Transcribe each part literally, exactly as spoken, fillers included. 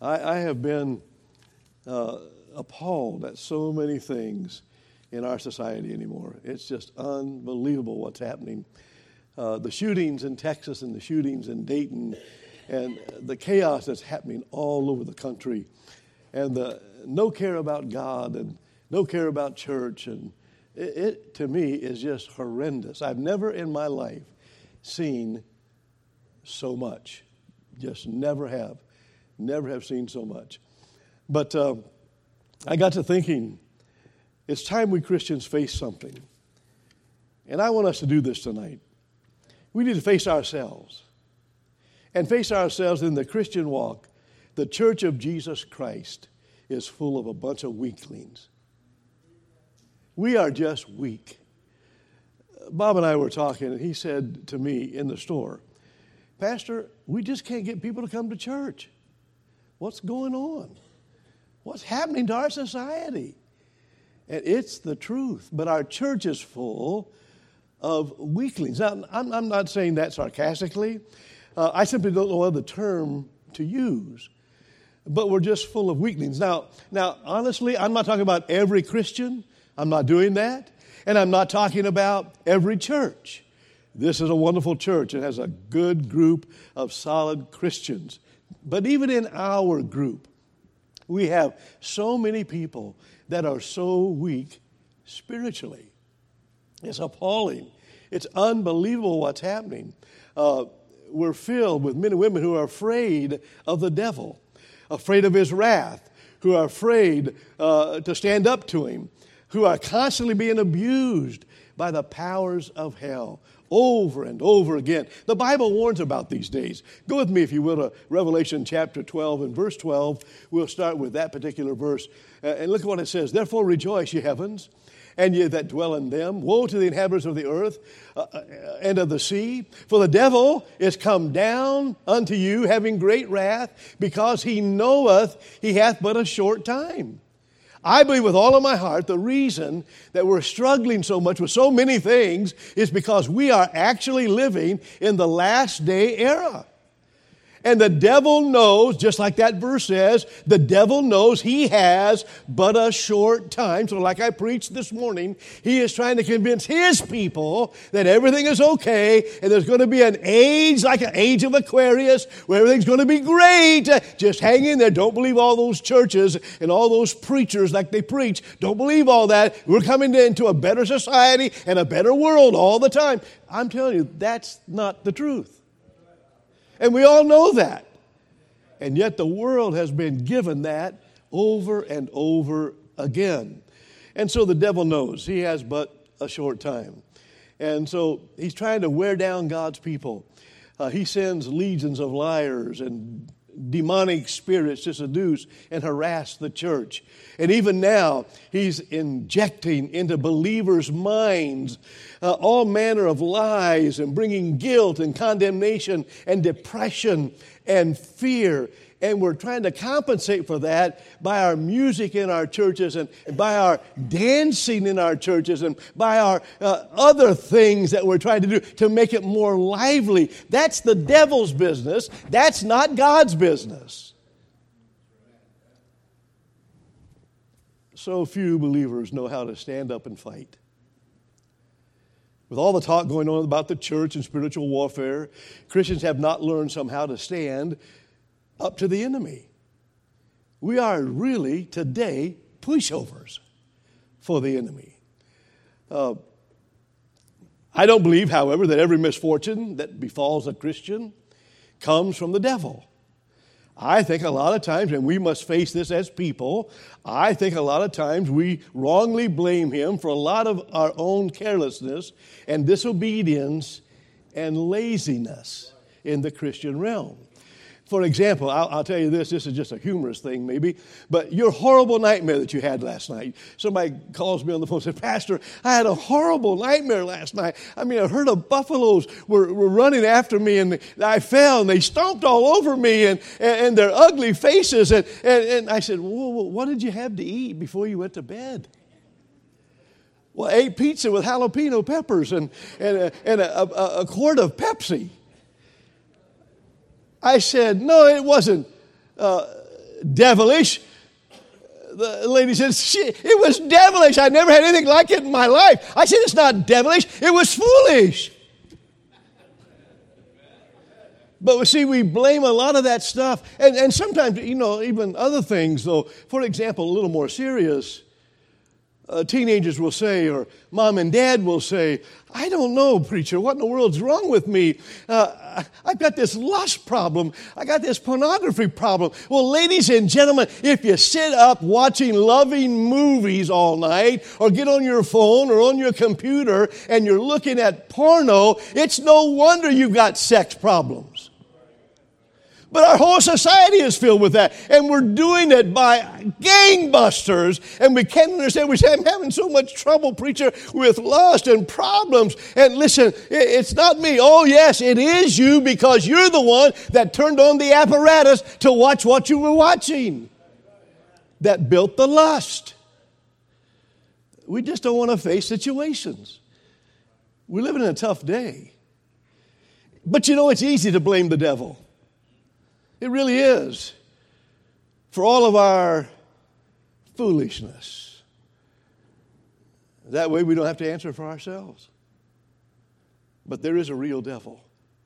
I, I have been uh, appalled at so many things in our society anymore. It's just unbelievable what's happening. Uh, the shootings in Texas and the shootings in Dayton and the chaos that's happening all over the country and the no care about God and no care about church. And it, it to me, is just horrendous. I've never in my life seen so much. Just never have. Never have seen so much. But uh, I got to thinking, it's time we Christians face something. And I want us to do this tonight. We need to face ourselves. And face ourselves in the Christian walk. The Church of Jesus Christ is full of a bunch of weaklings. We are just weak. Bob and I were talking, and he said to me in the store, Pastor, we just can't get people to come to church. What's going on? What's happening to our society? And it's the truth. But our church is full of weaklings. Now, I'm, I'm not saying that sarcastically. Uh, I simply don't know other term to use. But we're just full of weaklings. Now, now, honestly, I'm not talking about every Christian. I'm not doing that. And I'm not talking about every church. This is a wonderful church. It has a good group of solid Christians. But even in our group, we have so many people that are so weak spiritually. It's appalling. It's unbelievable what's happening. Uh, we're filled with men and women who are afraid of the devil, afraid of his wrath, who are afraid uh, to stand up to him, who are constantly being abused by the powers of hell over and over again. The Bible warns about these days. Go with me, if you will, to Revelation chapter twelve and verse twelve. We'll start with that particular verse. Uh, and look at what it says. Therefore rejoice, ye heavens, and ye that dwell in them. Woe to the inhabitants of the earth uh, and of the sea. For the devil is come down unto you, having great wrath, because he knoweth he hath but a short time. I believe with all of my heart the reason that we're struggling so much with so many things is because we are actually living in the last day era. And the devil knows, just like that verse says, the devil knows he has but a short time. So like I preached this morning, he is trying to convince his people that everything is okay and there's going to be an age like an age of Aquarius where everything's going to be great. Just hang in there. Don't believe all those churches and all those preachers like they preach. Don't believe all that. We're coming into a better society and a better world all the time. I'm telling you, that's not the truth. And we all know that. And yet the world has been given that over and over again. And so the devil knows he has but a short time. And so he's trying to wear down God's people. Uh, he sends legions of liars and demonic spirits to seduce and harass the church. And even now, he's injecting into believers' minds uh, all manner of lies and bringing guilt and condemnation and depression and fear. And we're trying to compensate for that by our music in our churches and by our dancing in our churches and by our uh, other things that we're trying to do to make it more lively. That's the devil's business. That's not God's business. So few believers know how to stand up and fight. With all the talk going on about the church and spiritual warfare, Christians have not learned somehow to stand up to the enemy. We are really today pushovers for the enemy. Uh, I don't believe, however, that every misfortune that befalls a Christian comes from the devil. I think a lot of times, and we must face this as people, I think a lot of times we wrongly blame him for a lot of our own carelessness and disobedience and laziness in the Christian realm. For example, I'll, I'll tell you this, this is just a humorous thing maybe, but your horrible nightmare that you had last night. Somebody calls me on the phone and says, Pastor, I had a horrible nightmare last night. I mean, a herd of buffaloes were, were running after me and I fell and they stomped all over me and, and, and their ugly faces. And, and, and I said, well, what did you have to eat before you went to bed? Well, I ate pizza with jalapeno peppers and, and, a, and a, a, a quart of Pepsi. I said, no, it wasn't uh, devilish. The lady said, it was devilish. I never had anything like it in my life. I said, it's not devilish. It was foolish. But see, we blame a lot of that stuff. And, and sometimes, you know, even other things, though. For example, a little more serious. Uh, teenagers will say, or mom and dad will say, I don't know, preacher, what in the world's wrong with me? Uh, I've got this lust problem. I got this pornography problem. Well, ladies and gentlemen, if you sit up watching loving movies all night, or get on your phone or on your computer and you're looking at porno, it's no wonder you've got sex problems. But our whole society is filled with that. And we're doing it by gangbusters. And we can't understand. We say, I'm having so much trouble, preacher, with lust and problems. And listen, it's not me. Oh, yes, it is you, because you're the one that turned on the apparatus to watch what you were watching. That built the lust. We just don't want to face situations. We're living in a tough day. But you know, it's easy to blame the devil. It really is, for all of our foolishness. That way we don't have to answer for ourselves. But there is a real devil.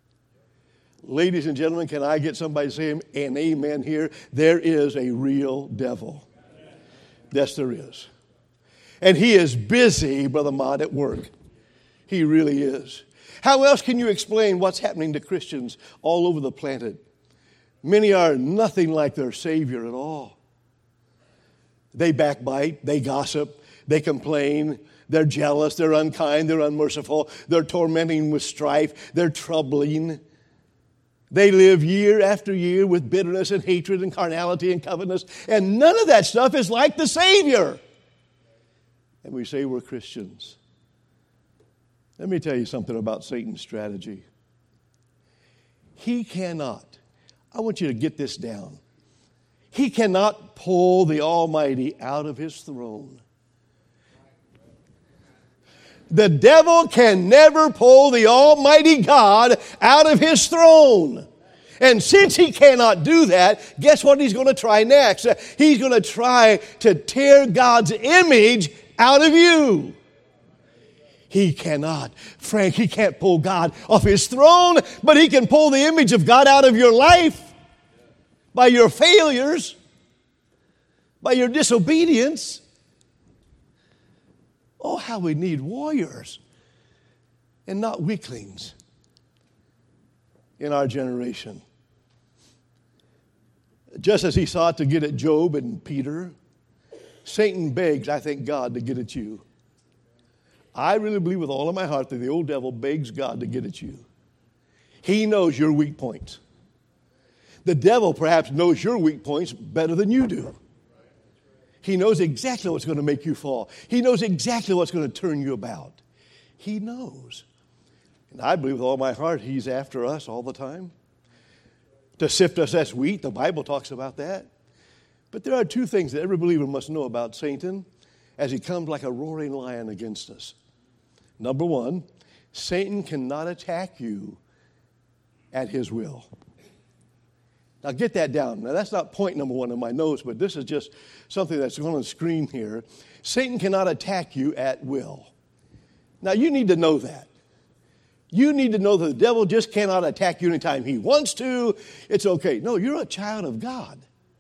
Ladies and gentlemen, can I get somebody to say an amen here? There is a real devil. Yes, there is. And he is busy, Brother Mott, at work. He really is. How else can you explain what's happening to Christians all over the planet? Many are nothing like their Savior at all. They backbite, they gossip, they complain, they're jealous, they're unkind, they're unmerciful, they're tormenting with strife, they're troubling. They live year after year with bitterness and hatred and carnality and covetousness, and none of that stuff is like the Savior. And we say we're Christians. Let me tell you something about Satan's strategy. He cannot, I want you to get this down. He cannot pull the Almighty out of his throne. The devil can never pull the Almighty God out of his throne. And since he cannot do that, guess what he's going to try next? He's going to try to tear God's image out of you. He cannot. Frank, he can't pull God off his throne, but he can pull the image of God out of your life by your failures, by your disobedience. Oh, how we need warriors and not weaklings in our generation. Just as he sought to get at Job and Peter, Satan begs, I think, God to get at you. I really believe with all of my heart that the old devil begs God to get at you. He knows your weak points. The devil perhaps knows your weak points better than you do. He knows exactly what's going to make you fall. He knows exactly what's going to turn you about. He knows. And I believe with all my heart he's after us all the time. To sift us as wheat, the Bible talks about that. But there are two things that every believer must know about Satan as he comes like a roaring lion against us. Number one, Satan cannot attack you at his will. Now get that down. Now that's not point number one in my notes, but this is just something that's on the screen here. Satan cannot attack you at will. Now you need to know that. You need to know that the devil just cannot attack you anytime he wants to. It's okay. No, you're a child of God.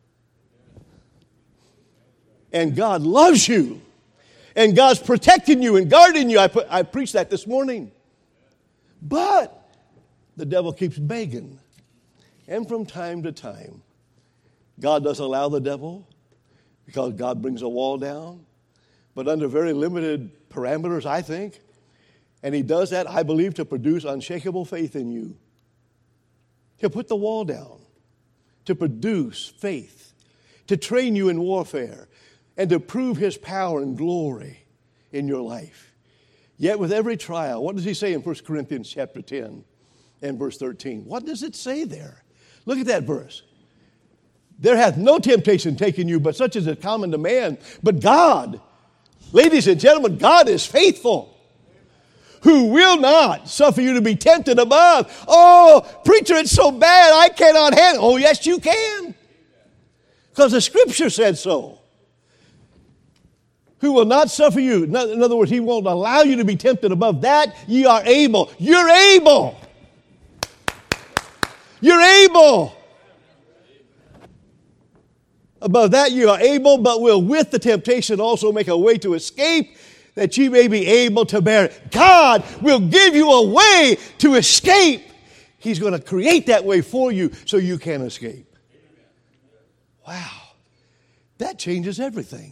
And God loves you. And God's protecting you and guarding you. I, put, I preached that this morning. But the devil keeps begging. And from time to time, God does allow the devil because God brings a wall down, but under very limited parameters, I think. And he does that, I believe, to produce unshakable faith in you. He'll put the wall down to produce faith, to train you in warfare, and to prove his power and glory in your life. Yet with every trial, what does he say in First Corinthians chapter ten and verse thirteen? What does it say there? Look at that verse. There hath no temptation taken you, but such as is common to man. But God, ladies and gentlemen, God is faithful, who will not suffer you to be tempted above. Oh, preacher, it's so bad, I cannot handle it. Oh, yes, you can. because the Scripture said so. Who will not suffer you. In other words, he won't allow you to be tempted above that. Ye are able. You're able. You're able. Above that you are able, but will with the temptation also make a way to escape, that ye may be able to bear it. God will give you a way to escape. He's going to create that way for you so you can escape. Wow. That changes everything.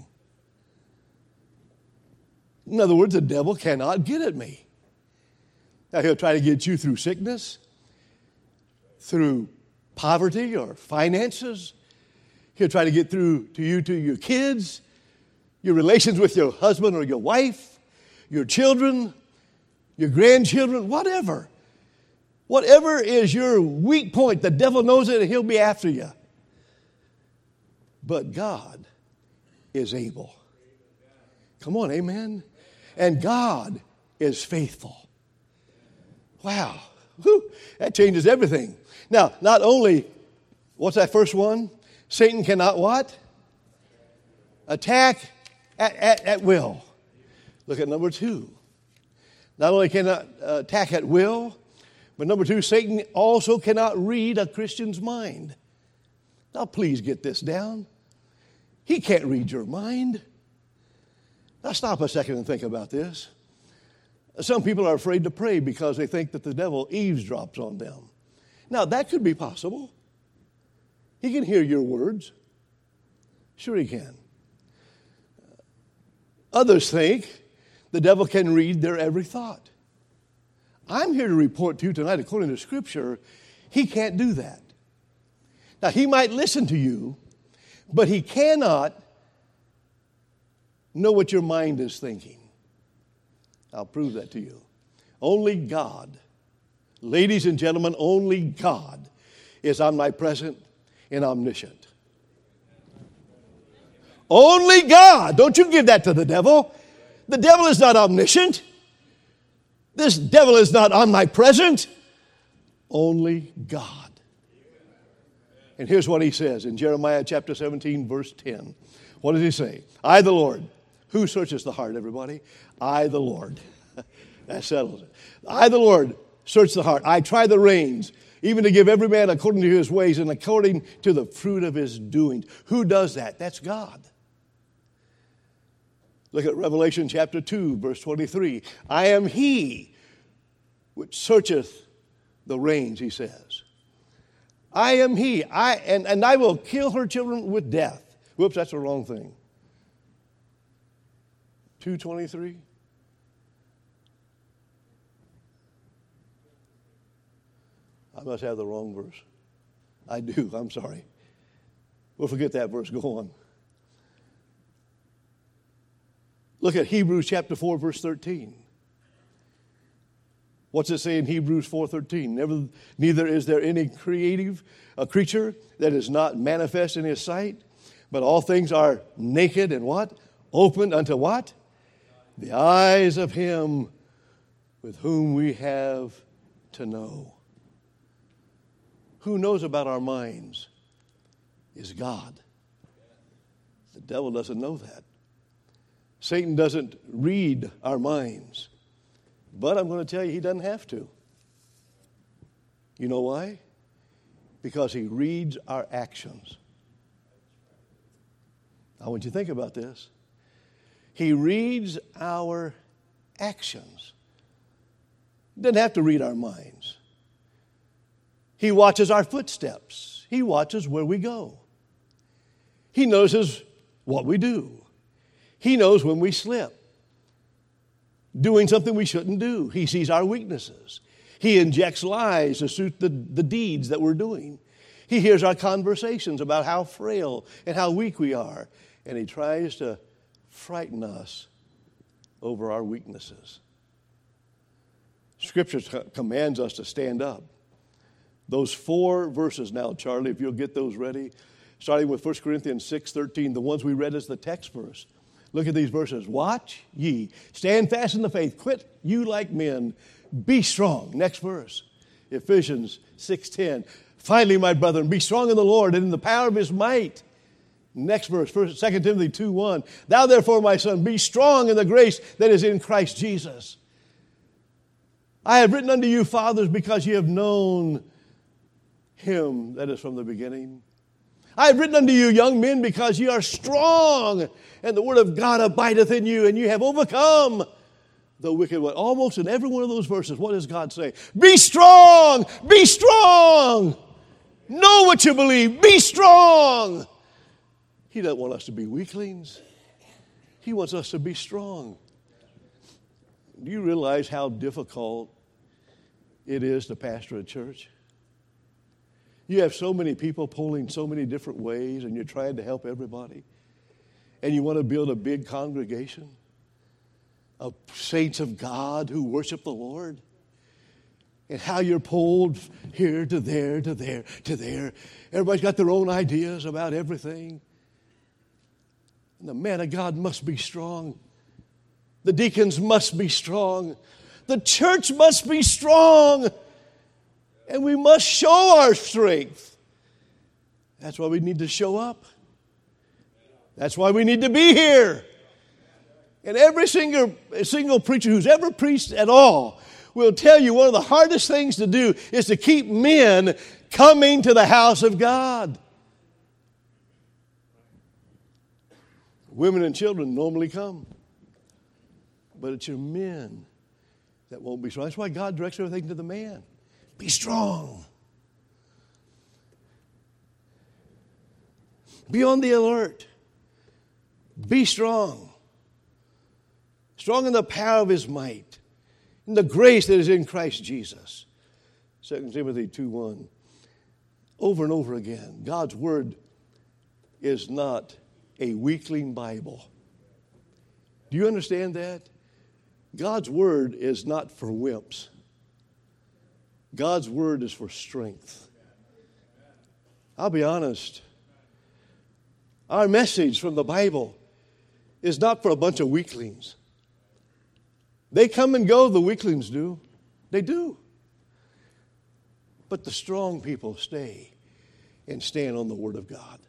In other words, the devil cannot get at me. Now, he'll try to get you through sickness, through poverty or finances. He'll try to get through to you, to your kids, your relations with your husband or your wife, your children, your grandchildren, whatever. Whatever is your weak point, the devil knows it and he'll be after you. But God is able. Come on, amen? And God is faithful. Wow. Whew, that changes everything. Now, not only, what's that first one? Satan cannot what? Attack at, at, at will. Look at number two. Not only cannot uh, attack at will, but number two, Satan also cannot read a Christian's mind. Now, please get this down. He can't read your mind. Now, stop a second and think about this. Some people are afraid to pray because they think that the devil eavesdrops on them. Now, that could be possible. He can hear your words. Sure he can. Others think the devil can read their every thought. I'm here to report to you tonight, according to Scripture, he can't do that. Now, he might listen to you, but he cannot know what your mind is thinking. I'll prove that to you. Only God, ladies and gentlemen, only God is omnipresent and omniscient. Only God. Don't you give that to the devil. The devil is not omniscient. This devil is not omnipresent. Only God. And here's what he says in Jeremiah chapter seventeen, verse ten. What does he say? I, the Lord. Who searches the heart, everybody? I, the Lord. That settles it. I, the Lord, search the heart. I try the reins, even to give every man according to his ways and according to the fruit of his doings. Who does that? That's God. Look at Revelation chapter two, verse twenty-three. I am he which searcheth the reins, he says. I am he. I and, and I will kill her children with death. Whoops, that's the wrong thing. two twenty-three. I must have the wrong verse. I do. I'm sorry. We'll forget that verse. Go on. Look at Hebrews chapter four, verse thirteen. What's it say in Hebrews four thirteen? Never, neither is there any creative a creature that is not manifest in his sight, but all things are naked and what? Opened unto what? The eyes of him with whom we have to know. Who knows about our minds is God. The devil doesn't know that. Satan doesn't read our minds. But I'm going to tell you, he doesn't have to. You know why? Because he reads our actions. I want you to think about this. He reads our actions. He doesn't have to read our minds. He watches our footsteps. He watches where we go. He knows what we do. He knows when we slip, doing something we shouldn't do. He sees our weaknesses. He injects lies to suit the, the deeds that we're doing. He hears our conversations about how frail and how weak we are, and he tries to frighten us over our weaknesses. Scripture commands us to stand up. Those four verses now, Charlie, if you'll get those ready, starting with First Corinthians six thirteen, the ones we read as the text verse. Look at these verses. Watch ye, stand fast in the faith, quit you like men, be strong. Next verse, Ephesians six ten. Finally, my brethren, be strong in the Lord and in the power of his might. Next verse, First, Second Timothy two one. Thou therefore, my son, be strong in the grace that is in Christ Jesus. I have written unto you, fathers, because ye have known him that is from the beginning. I have written unto you, young men, because ye are strong, and the word of God abideth in you, and you have overcome the wicked one. Almost in every one of those verses, what does God say? Be strong! Be strong! Know what you believe. Be strong! He doesn't want us to be weaklings. He wants us to be strong. Do you realize how difficult it is to pastor a church? You have so many people pulling so many different ways, and you're trying to help everybody. And you want to build a big congregation of saints of God who worship the Lord. And how you're pulled here to there to there to there. Everybody's got their own ideas about everything. And the man of God must be strong. The deacons must be strong. The church must be strong. And we must show our strength. That's why we need to show up. That's why we need to be here. And every single, single preacher who's ever preached at all will tell you one of the hardest things to do is to keep men coming to the house of God. Women and children normally come. But it's your men that won't be strong. That's why God directs everything to the man. Be strong. Be on the alert. Be strong. Strong in the power of his might. In the grace that is in Christ Jesus. Second Timothy two one. Over and over again, God's word is not a weakling Bible. Do you understand that? God's word is not for wimps. God's word is for strength. I'll be honest. Our message from the Bible is not for a bunch of weaklings. They come and go, the weaklings do. They do. But the strong people stay and stand on the word of God.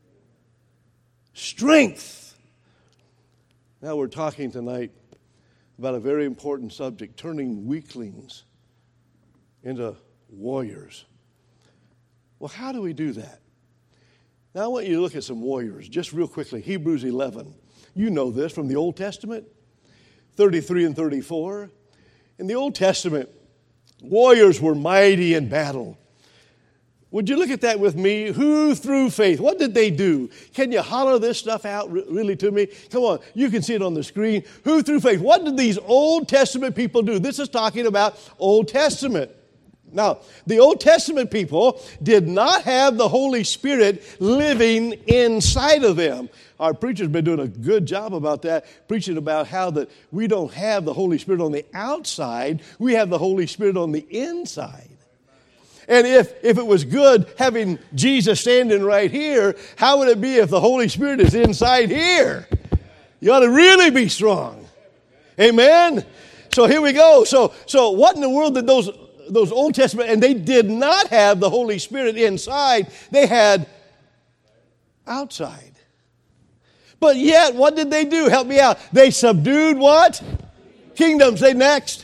Strength. Now we're talking tonight about a very important subject, turning weaklings into warriors. Well, how do we do that? Now I want you to look at some warriors just real quickly. Hebrews eleven. You know this from the Old Testament, thirty-three and thirty-four. In the Old Testament, warriors were mighty in battle. Would you look at that with me? Who through faith? What did they do? Can you holler this stuff out really to me? Come on, you can see it on the screen. Who through faith? What did these Old Testament people do? This is talking about Old Testament. Now, the Old Testament people did not have the Holy Spirit living inside of them. Our preacher's been doing a good job about that, preaching about how that we don't have the Holy Spirit on the outside. We have the Holy Spirit on the inside. And if, if it was good having Jesus standing right here, how would it be if the Holy Spirit is inside here? You ought to really be strong. Amen? So here we go. So, so what in the world did those, those Old Testament, and they did not have the Holy Spirit inside. They had outside. But yet, what did they do? Help me out. They subdued what? Kingdoms. Say next.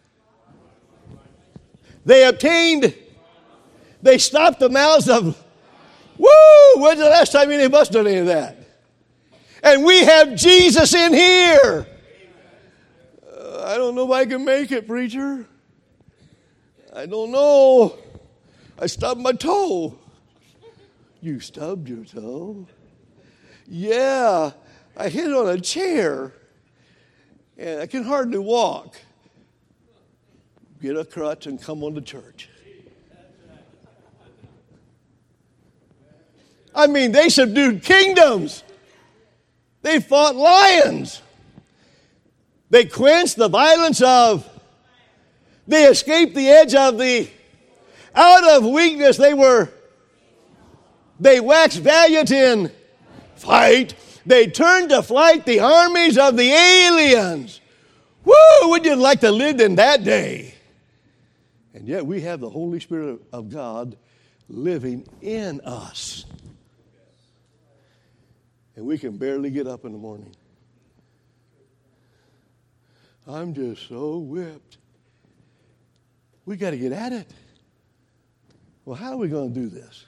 They obtained... They stopped the mouths of, woo, when's the last time any of us done any of that? And we have Jesus in here. Uh, I don't know if I can make it, preacher. I don't know. I stubbed my toe. You stubbed your toe? Yeah, I hit it on a chair, and I can hardly walk. Get a crutch and come on to church. I mean, they subdued kingdoms. They fought lions. They quenched the violence of. They escaped the edge of the. Out of weakness, they were. They waxed valiant in fight. They turned to flight the armies of the aliens. Woo! Would you like to live in that day? And yet we have the Holy Spirit of God living in us. and we can barely get up in the morning. I'm just so whipped. We got to get at it. Well, how are we going to do this?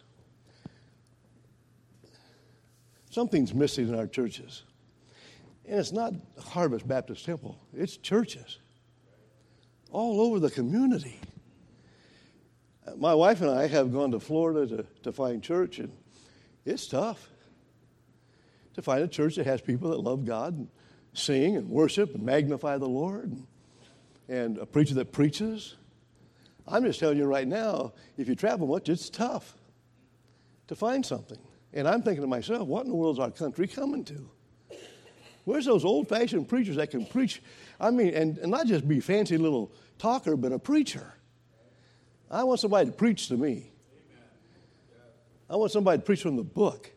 Something's missing in our churches. And it's not Harvest Baptist Temple. It's churches all over the community. My wife and I have gone to Florida to, to find church, and it's tough to find a church that has people that love God and sing and worship and magnify the Lord, and, and a preacher that preaches. I'm just telling you right now, if you travel much, it's tough to find something. And I'm thinking to myself, what in the world is our country coming to? Where's those old-fashioned preachers that can preach? I mean, and, and not just be fancy little talker, but a preacher. I want somebody to preach to me. I want somebody to preach from the book.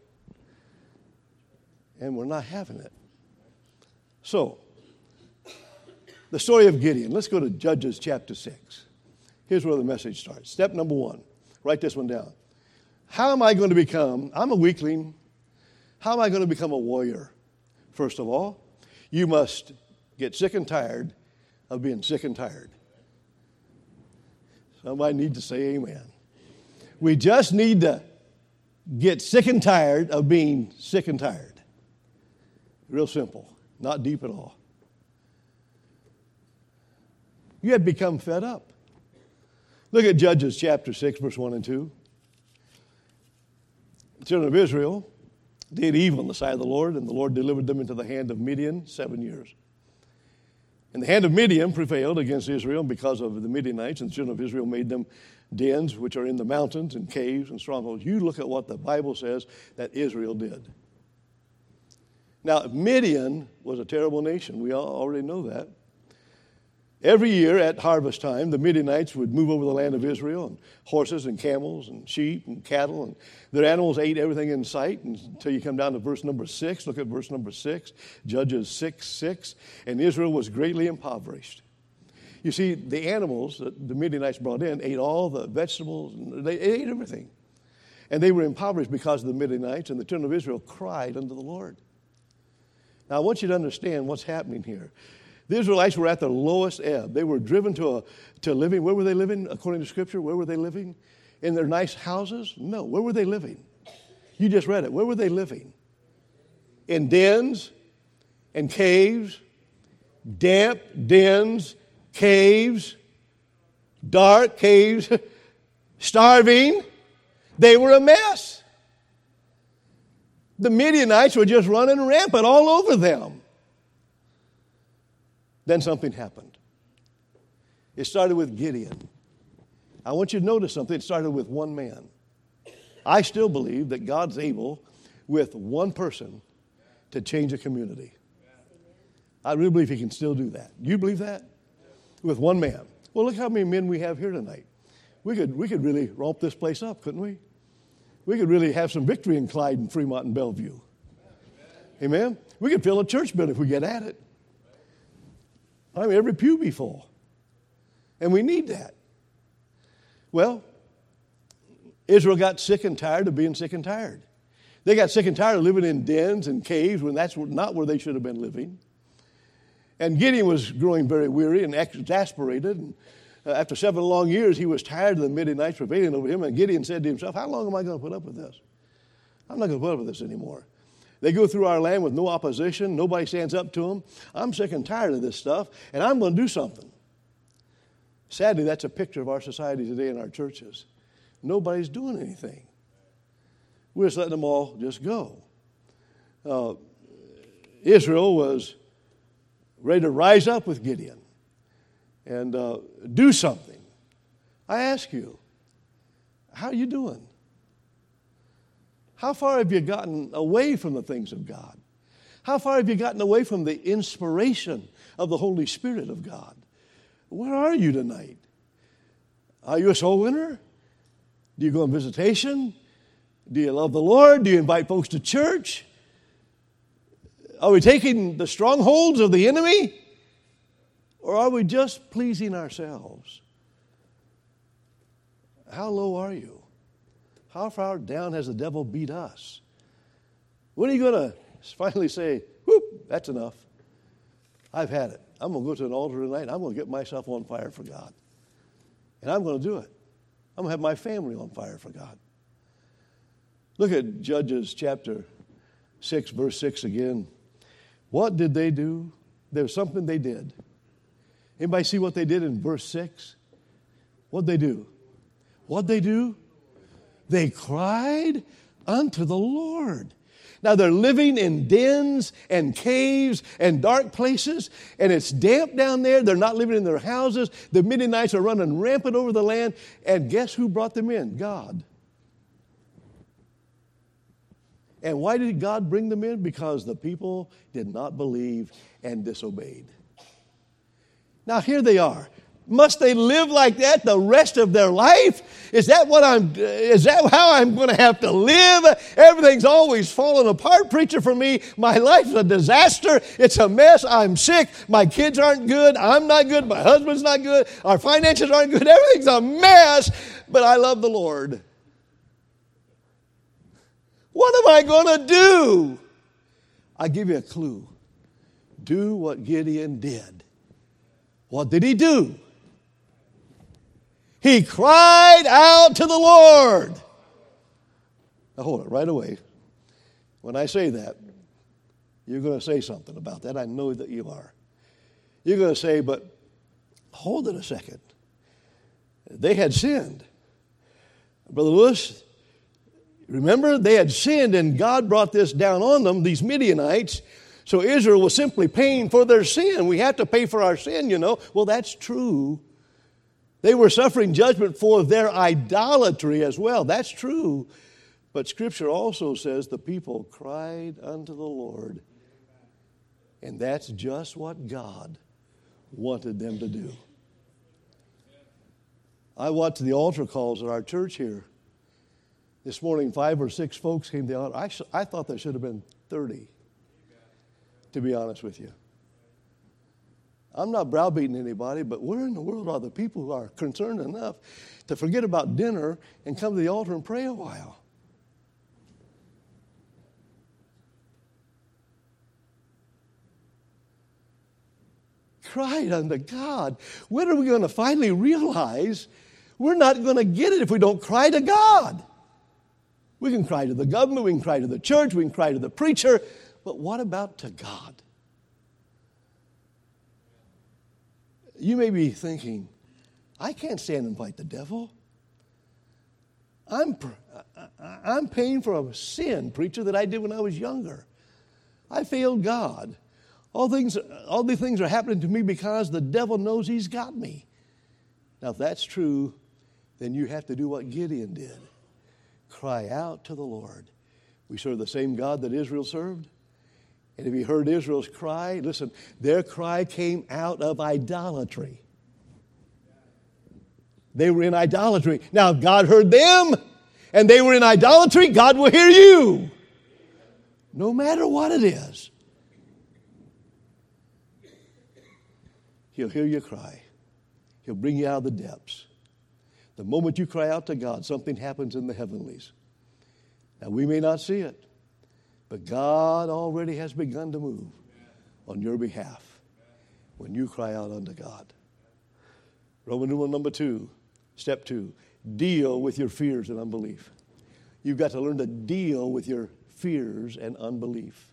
And we're not having it. So, the story of Gideon. Let's go to Judges chapter six. Here's where the message starts. Step number one. Write this one down. How am I going to become, I'm a weakling. How am I going to become a warrior? First of all, you must get sick and tired of being sick and tired. Somebody needs to say amen. We just need to get sick and tired of being sick and tired. Real simple. Not deep at all. You have become fed up. Look at Judges chapter six, verse one and two. The children of Israel did evil in the sight of the Lord, and the Lord delivered them into the hand of Midian seven years. And the hand of Midian prevailed against Israel because of the Midianites, and the children of Israel made them dens which are in the mountains and caves and strongholds. You look at what the Bible says that Israel did. Now, Midian was a terrible nation. We all already know that. Every year at harvest time, the Midianites would move over the land of Israel, and horses and camels and sheep and cattle, and their animals ate everything in sight until you come down to verse number six. Look at verse number six, Judges six, six. And Israel was greatly impoverished. You see, the animals that the Midianites brought in ate all the vegetables, and they ate everything. And they were impoverished because of the Midianites, and the children of Israel cried unto the Lord. Now, I want you to understand what's happening here. The Israelites were at their lowest ebb. They were driven to a to living. Where were they living? According to Scripture, where were they living? In their nice houses? No. Where were they living? You just read it. Where were they living? In dens and caves, damp dens, caves, dark caves, starving. They were a mess. The Midianites were just running rampant all over them. Then something happened. It started with Gideon. I want you to notice something. It started with one man. I still believe that God's able, with one person, to change a community. I really believe He can still do that. You believe that? With one man. Well, look how many men we have here tonight. We could, we could really romp this place up, couldn't we? We could really have some victory in Clyde and Fremont and Bellevue. Amen? We could fill a church building if we get at it. I mean, every pew be full. And we need that. Well, Israel got sick and tired of being sick and tired. They got sick and tired of living in dens and caves when that's not where they should have been living. And Gideon was growing very weary and exasperated. And after seven long years, he was tired of the Midianites prevailing over him. And Gideon said to himself, how long am I going to put up with this? I'm not going to put up with this anymore. They go through our land with no opposition. Nobody stands up to them. I'm sick and tired of this stuff, and I'm going to do something. Sadly, that's a picture of our society today in our churches. Nobody's doing anything. We're just letting them all just go. Uh, Israel was ready to rise up with Gideon and uh, do something. I ask you, how are you doing? How far have you gotten away from the things of God? How far have you gotten away from the inspiration of the Holy Spirit of God? Where are you tonight? Are you a soul winner? Do you go on visitation? Do you love the Lord? Do you invite folks to church? Are we taking the strongholds of the enemy? Or are we just pleasing ourselves? How low are you? How far down has the devil beat us? When are you going to finally say, whoop, that's enough. I've had it. I'm going to go to an altar tonight. I'm going to get myself on fire for God. And I'm going to do it. I'm going to have my family on fire for God. Look at Judges chapter six, verse six again. What did they do? There was something they did. Anybody see what they did in verse six? What'd they do? What'd they do? They cried unto the Lord. Now they're living in dens and caves and dark places, and it's damp down there. They're not living in their houses. The Midianites are running rampant over the land. And guess who brought them in? God. And why did God bring them in? Because the people did not believe and disobeyed. Now here they are. Must they live like that the rest of their life? Is that what I'm, is that how I'm going to have to live? Everything's always falling apart, preacher, for me. My life's a disaster. It's a mess. I'm sick. My kids aren't good. I'm not good. My husband's not good. Our finances aren't good. Everything's a mess, but I love the Lord. What am I going to do? I'll give you a clue. Do what Gideon did. What did he do? He cried out to the Lord. Now hold it right away. When I say that, you're going to say something about that. I know that you are. You're going to say, but hold it a second. They had sinned. Brother Lewis, remember, they had sinned and God brought this down on them, these Midianites. So Israel was simply paying for their sin. We have to pay for our sin, you know. Well, that's true. They were suffering judgment for their idolatry as well. That's true. But Scripture also says the people cried unto the Lord. And that's just what God wanted them to do. I watched the altar calls at our church here. This morning, five or six folks came to the altar. I, sh- I thought there should have been thirty, to be honest with you. I'm not browbeating anybody, but where in the world are the people who are concerned enough to forget about dinner and come to the altar and pray a while? Cried unto God. When are we going to finally realize we're not going to get it if we don't cry to God? We can cry to the government, we can cry to the church, we can cry to the preacher, but what about to God? You may be thinking, I can't stand and fight the devil. I'm, I'm paying for a sin, preacher, that I did when I was younger. I failed God. All things, all these things are happening to me because the devil knows he's got me. Now, if that's true, then you have to do what Gideon did. Cry out to the Lord. We serve the same God that Israel served. And if you heard Israel's cry, listen, their cry came out of idolatry. They were in idolatry. Now, if God heard them and they were in idolatry, God will hear you. No matter what it is. He'll hear your cry. He'll bring you out of the depths. The moment you cry out to God, something happens in the heavenlies. Now, we may not see it, but God already has begun to move on your behalf when you cry out unto God. Roman numeral number two, step two, deal with your fears and unbelief. You've got to learn to deal with your fears and unbelief.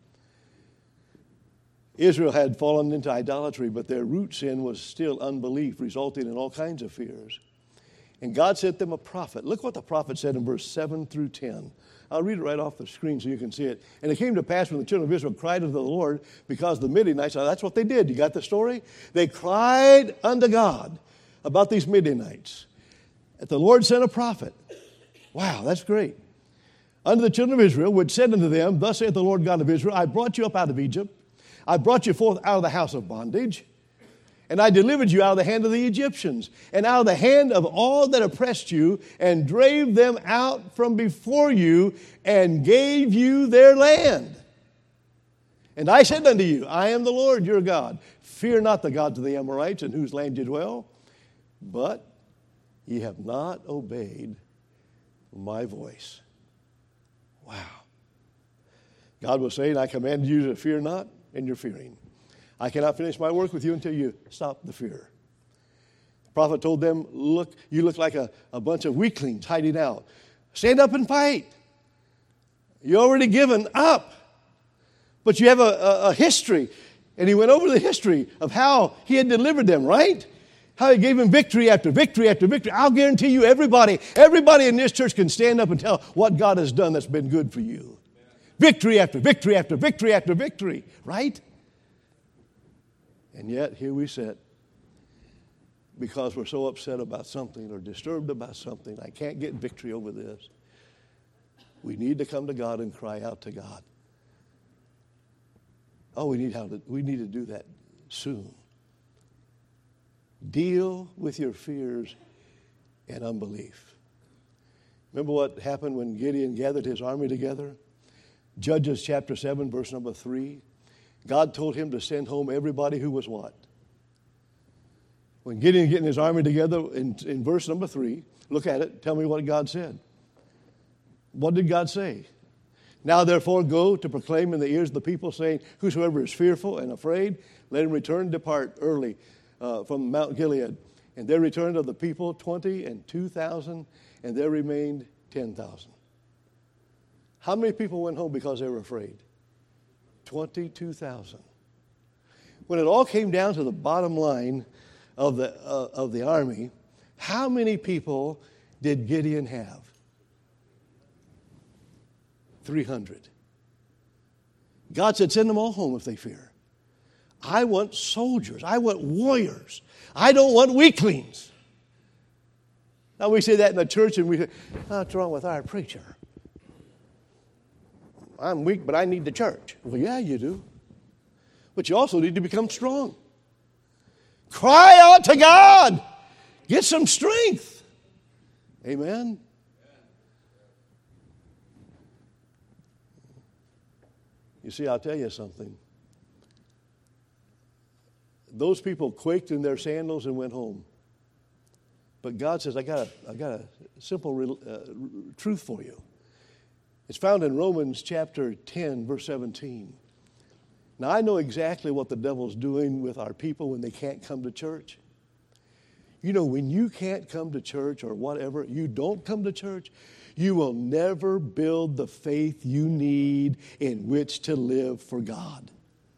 Israel had fallen into idolatry, but their root sin was still unbelief, resulting in all kinds of fears. And God sent them a prophet. Look what the prophet said in verse seven through ten. I'll read it right off the screen so you can see it. And it came to pass when the children of Israel cried unto the Lord because the Midianites, now that's what they did. You got the story? They cried unto God about these Midianites. That the Lord sent a prophet. Wow, that's great. Unto the children of Israel, which said unto them, Thus saith the Lord God of Israel, I brought you up out of Egypt. I brought you forth out of the house of bondage. And I delivered you out of the hand of the Egyptians, and out of the hand of all that oppressed you, and drave them out from before you, and gave you their land. And I said unto you, I am the Lord your God. Fear not the gods of the Amorites, in whose land you dwell, but ye have not obeyed my voice. Wow. God was saying, I commanded you to fear not, and you're fearing. I cannot finish my work with you until you stop the fear. The prophet told them, look, you look like a, a bunch of weaklings hiding out. Stand up and fight. You're already given up. But you have a, a, a history. And he went over the history of how he had delivered them, right? How he gave them victory after victory after victory. I'll guarantee you everybody, everybody in this church can stand up and tell what God has done that's been good for you. Victory after victory after victory after victory, right? And yet here we sit because we're so upset about something or disturbed about something. I can't get victory over this. We need to come to God and cry out to God. Oh, we need how to, we need to do that soon. Deal with your fears and unbelief. Remember what happened when Gideon gathered his army together? Judges chapter seven, verse number three. God told him to send home everybody who was what? When Gideon getting his army together in, in verse number three, look at it, tell me what God said. What did God say? Now therefore go to proclaim in the ears of the people, saying, whosoever is fearful and afraid, let him return and depart early uh, from Mount Gilead. And there returned of the people twenty and two thousand, and there remained ten thousand. How many people went home because they were afraid? twenty-two thousand. When it all came down to the bottom line of the uh, of the army, how many people did Gideon have? three hundred. God said, send them all home if they fear. I want soldiers. I want warriors. I don't want weaklings. Now we say that in the church and we say, what's wrong with our preacher? I'm weak, but I need the church. Well, yeah, you do. But you also need to become strong. Cry out to God. Get some strength. Amen. You see, I'll tell you something. Those people quaked in their sandals and went home. But God says, I got a, I got a simple uh, truth for you. It's found in Romans chapter ten, verse seventeen. Now, I know exactly what the devil's doing with our people when they can't come to church. You know, when you can't come to church or whatever, you don't come to church, you will never build the faith you need in which to live for God.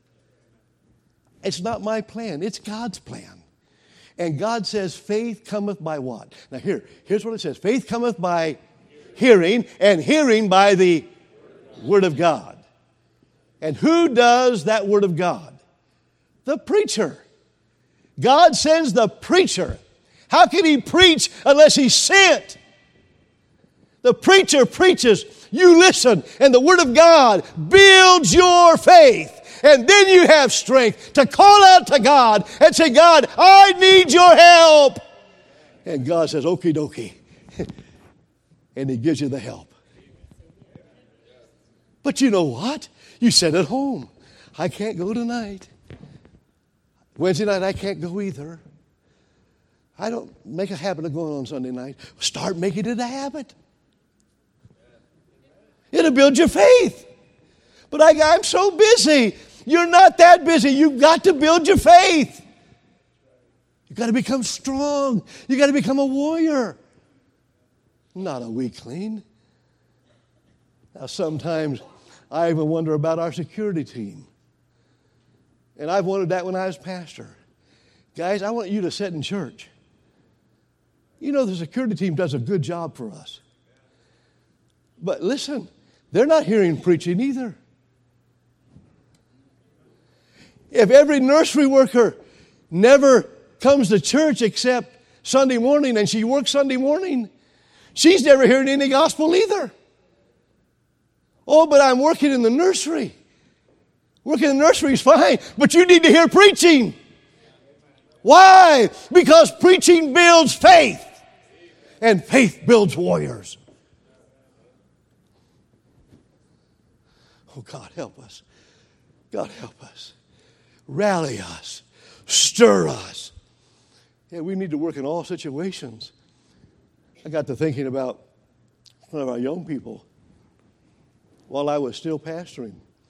It's not my plan. It's God's plan. And God says faith cometh by what? Now here, here's what it says. Faith cometh by hearing, and hearing by the Word of God. And who does that Word of God? The preacher. God sends the preacher. How can he preach unless he's sent? The preacher preaches, you listen, and the Word of God builds your faith. And then you have strength to call out to God and say, God, I need your help. And God says, okie dokie. And he gives you the help. But you know what? You said at home, I can't go tonight. Wednesday night, I can't go either. I don't make a habit of going on Sunday night. Start making it a habit. It'll build your faith. But I, I'm so busy. You're not that busy. You've got to build your faith. You've got to become strong. You've got to become a warrior. Not a weakling. Now, sometimes I even wonder about our security team. And I've wondered that when I was pastor. Guys, I want you to sit in church. You know the security team does a good job for us. But listen, they're not hearing preaching either. If every nursery worker never comes to church except Sunday morning and she works Sunday morning, she's never hearing any gospel either. Oh, but I'm working in the nursery. Working in the nursery is fine, but you need to hear preaching. Why? Because preaching builds faith, and faith builds warriors. Oh, God, help us. God, help us. Rally us. Stir us. Yeah, we need to work in all situations. I got to thinking about one of our young people while I was still pastoring.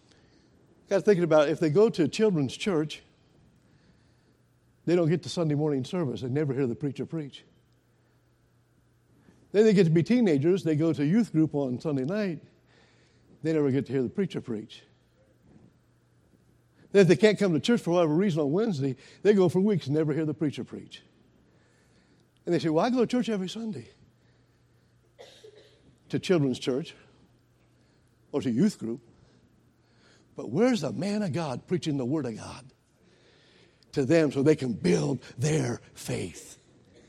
Got thinking about if they go to children's church, they don't get to Sunday morning service. They never hear the preacher preach. Then they get to be teenagers. They go to youth group on Sunday night. They never get to hear the preacher preach. Then if they can't come to church for whatever reason on Wednesday, they go for weeks and never hear the preacher preach. And they say, well, I go to church every Sunday. To children's church or to youth group. But where's the man of God preaching the Word of God to them so they can build their faith?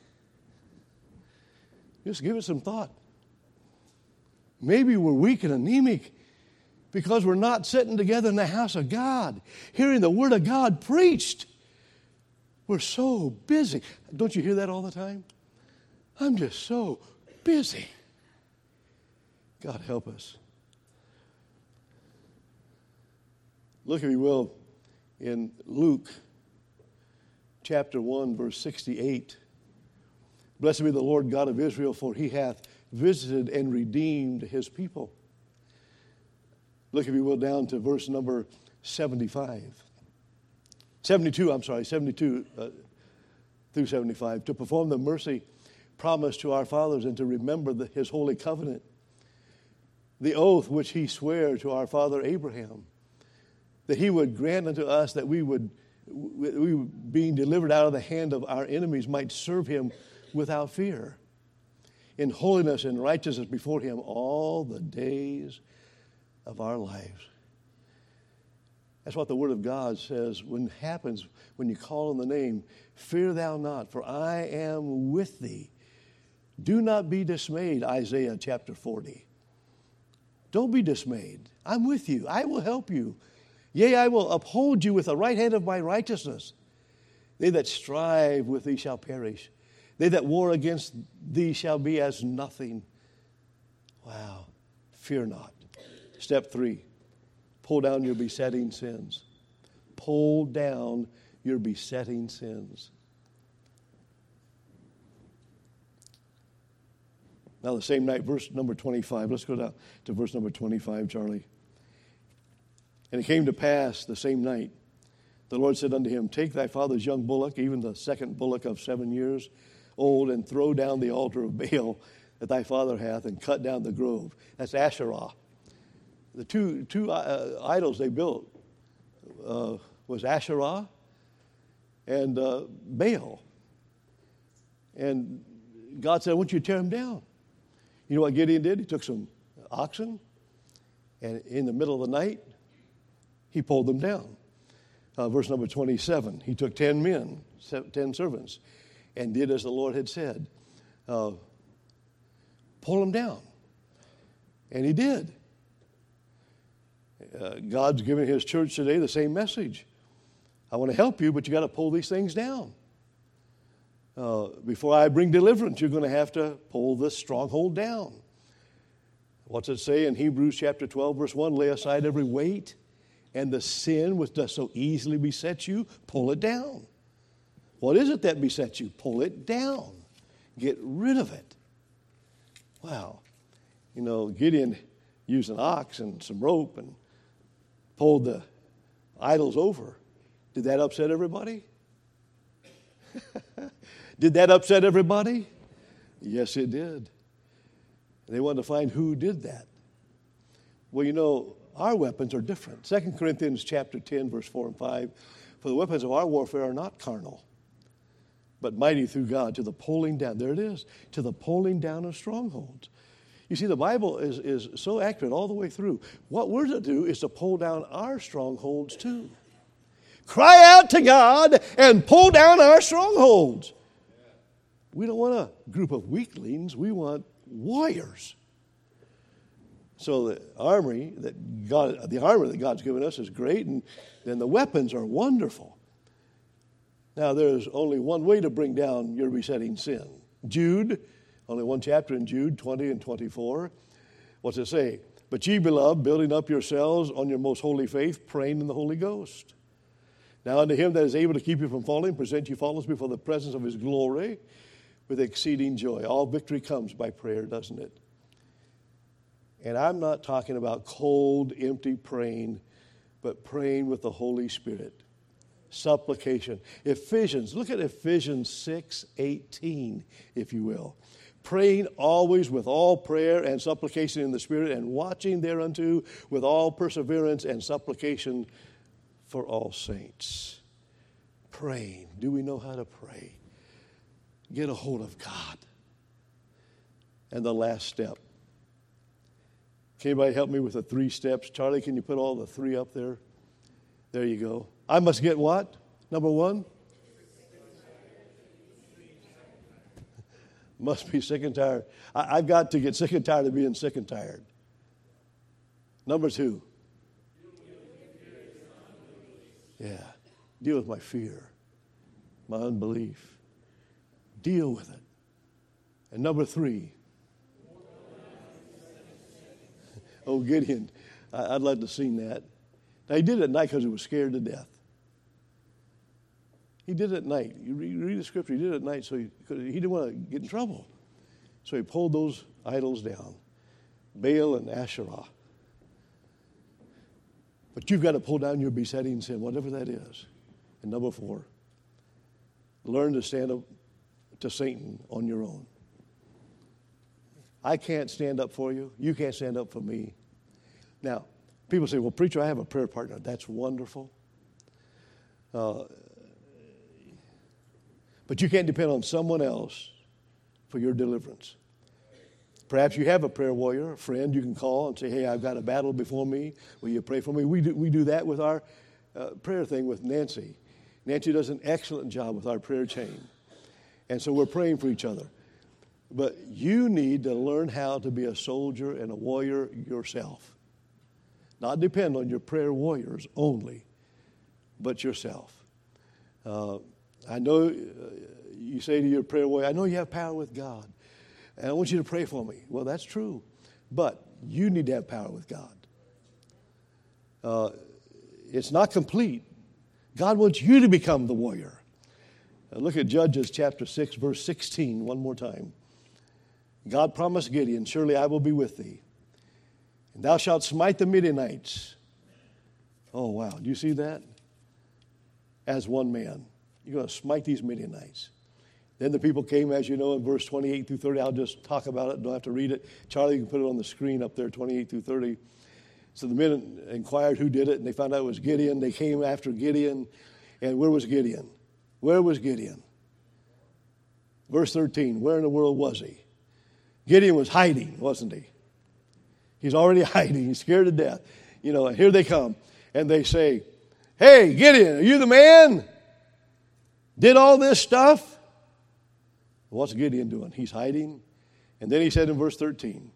Just give it some thought. Maybe we're weak and anemic because we're not sitting together in the house of God, hearing the Word of God preached. We're so busy. Don't you hear that all the time? I'm just so busy. God help us. Look, if you will, in Luke chapter one, verse sixty-eight. Blessed be the Lord God of Israel, for he hath visited and redeemed his people. Look, if you will, down to verse number seventy-five. seventy-two, I'm sorry, seventy-two uh, through seventy-five. To perform the mercy promised to our fathers and to remember the, his holy covenant, the oath which he sware to our father Abraham, that he would grant unto us that we would, we being delivered out of the hand of our enemies, might serve him without fear, in holiness and righteousness before him all the days of our lives. That's what the Word of God says when it happens, when you call on the name, fear thou not, for I am with thee. Do not be dismayed, Isaiah chapter forty. Don't be dismayed. I'm with you. I will help you. Yea, I will uphold you with the right hand of my righteousness. They that strive with thee shall perish. They that war against thee shall be as nothing. Wow. Fear not. Step three. Pull down your besetting sins. Pull down your besetting sins. Now the same night, verse number twenty-five. Let's go down to verse number twenty-five, Charlie. And it came to pass the same night, the Lord said unto him, take thy father's young bullock, even the second bullock of seven years old, and throw down the altar of Baal that thy father hath, and cut down the grove. That's Asherah. The two, two uh, idols they built uh, was Asherah and uh, Baal. And God said, I want you to tear them down. You know what Gideon did? He took some oxen, and in the middle of the night, he pulled them down. Uh, verse number twenty-seven, he took ten men, ten servants, and did as the Lord had said. Uh, pull them down. And he did. Uh, God's giving his church today the same message. I want to help you, but you got to pull these things down. Uh, before I bring deliverance, you're going to have to pull this stronghold down. What's it say in Hebrews chapter twelve, verse one? Lay aside every weight and the sin which does so easily beset you, pull it down. What is it that besets you? Pull it down. Get rid of it. Wow. You know, Gideon used an ox and some rope and pulled the idols over. Did that upset everybody? Did that upset everybody? Yes, it did. And they wanted to find who did that. Well, you know, our weapons are different. Second Corinthians chapter ten, verse four and five. For the weapons of our warfare are not carnal, but mighty through God to the pulling down. There it is. To the pulling down of strongholds. You see, the Bible is, is so accurate all the way through. What we're to do is to pull down our strongholds too. Cry out to God and pull down our strongholds. We don't want a group of weaklings. We want warriors. So the armory that God, the armor that God's given us is great, and then the weapons are wonderful. Now, there's only one way to bring down your besetting sin. Jude, only one chapter in Jude, twenty and twenty-four. What's it say? But ye, beloved, building up yourselves on your most holy faith, praying in the Holy Ghost. Now unto him that is able to keep you from falling, present you faultless before the presence of his glory with exceeding joy. All victory comes by prayer, doesn't it? And I'm not talking about cold, empty praying but praying with the Holy Spirit. Supplication. Ephesians, look at Ephesians six eighteen, if you will. Praying always with all prayer and supplication in the Spirit, and watching thereunto with all perseverance and supplication for all saints. Praying. Do we know how to pray? Get a hold of God. And the last step. Can anybody help me with the three steps? Charlie, can you put all the three up there? There you go. I must get what? Number one? Must be sick and tired. I, I've got to get sick and tired of being sick and tired. Number two. Yeah. Deal with my fear, my unbelief. Deal with it. And number three. Oh, Gideon. I, I'd like to have seen that. Now, he did it at night because he was scared to death. He did it at night. You read, you read the scripture. He did it at night so he, he didn't want to get in trouble. So he pulled those idols down, Baal and Asherah. But you've got to pull down your besetting sin, whatever that is. And number four, learn to stand up to Satan on your own. I can't stand up for you. You can't stand up for me. Now, people say, well, preacher, I have a prayer partner. That's wonderful. Uh, but you can't depend on someone else for your deliverance. Perhaps you have a prayer warrior, a friend you can call and say, hey, I've got a battle before me. Will you pray for me? We do, we do that with our uh, prayer thing with Nancy. Nancy does an excellent job with our prayer chain. And so we're praying for each other. But you need to learn how to be a soldier and a warrior yourself. Not depend on your prayer warriors only, but yourself. Uh, I know uh, you say to your prayer warrior, I know you have power with God, and I want you to pray for me. Well, that's true, but you need to have power with God. Uh, it's not complete. God wants you to become the warrior. Now look at Judges chapter six, verse sixteen, one more time. God promised Gideon, surely I will be with thee. And thou shalt smite the Midianites. Oh, wow. Do you see that? As one man. You're going to smite these Midianites. Then the people came, as you know, in verse twenty-eight through thirty. I'll just talk about it. Don't have to read it. Charlie, you can put it on the screen up there, twenty-eight through thirty. So the men inquired who did it, and they found out it was Gideon. They came after Gideon. And where was Gideon? Where was Gideon? Verse thirteen, where in the world was he? Gideon was hiding, wasn't he? He's already hiding. He's scared to death. You know, and here they come. And they say, hey, Gideon, are you the man? Did all this stuff? What's Gideon doing? He's hiding. And then he said in verse thirteen,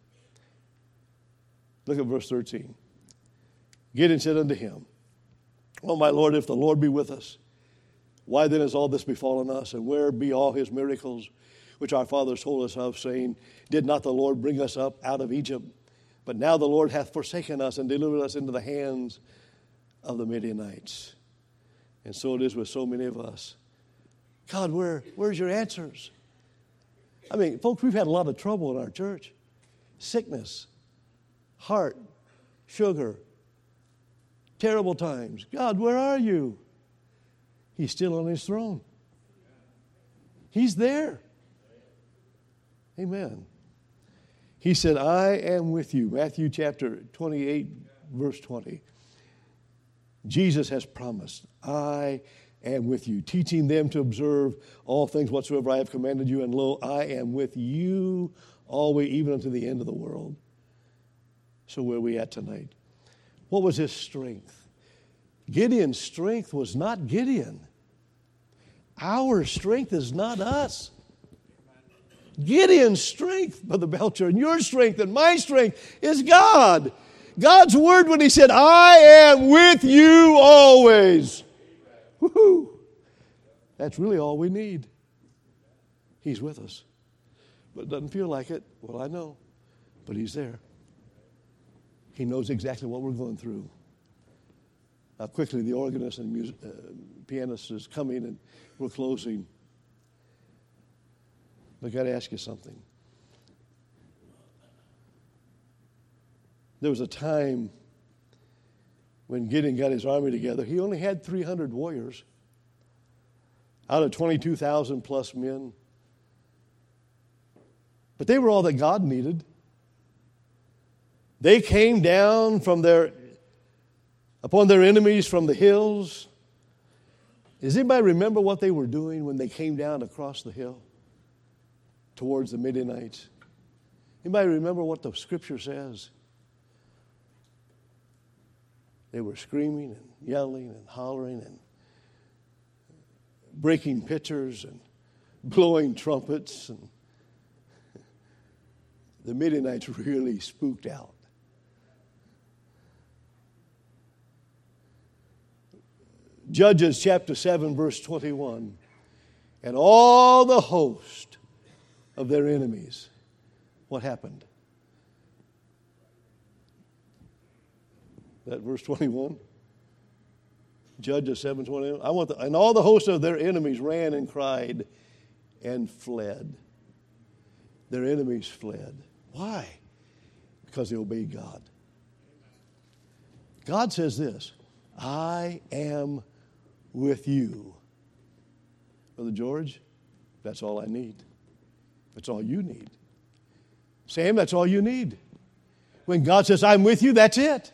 look at verse thirteen. Gideon said unto him, oh, my Lord, if the Lord be with us, why then has all this befallen us? And where be all his miracles which our fathers told us of, saying, did not the Lord bring us up out of Egypt? But now the Lord hath forsaken us and delivered us into the hands of the Midianites. And so it is with so many of us. God, where, where's your answers? I mean, folks, we've had a lot of trouble in our church. Sickness, heart, sugar, terrible times. God, where are you? He's still on his throne. He's there. Amen. He said, I am with you. Matthew chapter twenty-eight, verse twenty. Jesus has promised, I am with you, teaching them to observe all things whatsoever I have commanded you. And lo, I am with you always, even unto the end of the world. So where are we at tonight? What was his strength? Gideon's strength was not Gideon. Our strength is not us. Gideon's strength, Brother Belcher, and your strength and my strength is God. God's word when he said, I am with you always. Woo-hoo. That's really all we need. He's with us. But it doesn't feel like it. Well, I know. But he's there. He knows exactly what we're going through. Now, quickly, the organist and music, uh, pianist is coming, and we're closing. I've got to ask you something. There was a time when Gideon got his army together, he only had three hundred warriors out of twenty-two thousand plus men. But they were all that God needed. They came down from their, upon their enemies from the hills. Does anybody remember what they were doing when they came down across the hill towards the Midianites? Anybody remember what the scripture says? They were screaming and yelling and hollering and breaking pitchers and blowing trumpets. And the Midianites really spooked out. Judges chapter seven, verse twenty-one. And all the host of their enemies. What happened? That verse twenty-one? Judges seven twenty-one. I want the, and all the host of their enemies ran and cried and fled. Their enemies fled. Why? Because they obeyed God. God says this, I am with you. Brother George, that's all I need. That's all you need. Sam, that's all you need. When God says, I'm with you, that's it.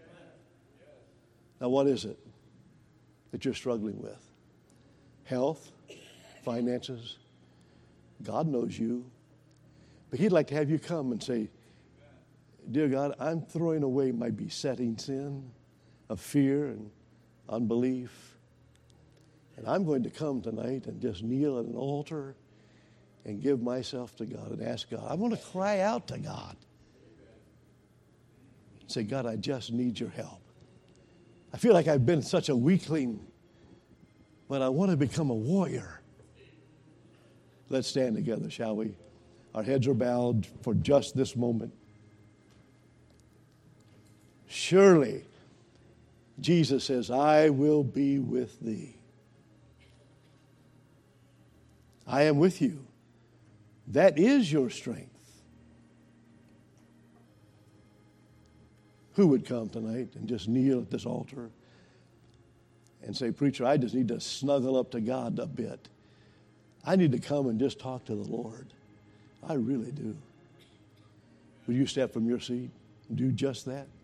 Now, what is it that you're struggling with? Health? Finances? God knows you. But He'd like to have you come and say, dear God, I'm throwing away my besetting sin of fear and unbelief. And I'm going to come tonight and just kneel at an altar and give myself to God and ask God. I want to cry out to God. Say, God, I just need your help. I feel like I've been such a weakling, but I want to become a warrior. Let's stand together, shall we? Our heads are bowed for just this moment. Surely, Jesus says, I will be with thee. I am with you. That is your strength. Who would come tonight and just kneel at this altar and say, preacher, I just need to snuggle up to God a bit. I need to come and just talk to the Lord. I really do. Would you step from your seat and do just that?